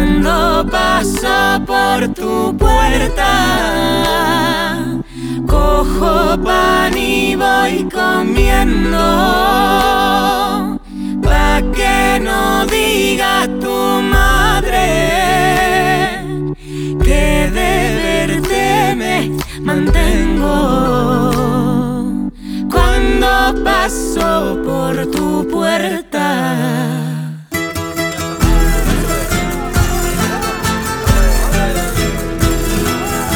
Cuando paso por tu puerta, cojo pan y voy comiendo, pa' que no diga tu madre que de verte me mantengo. Cuando paso por tu puerta,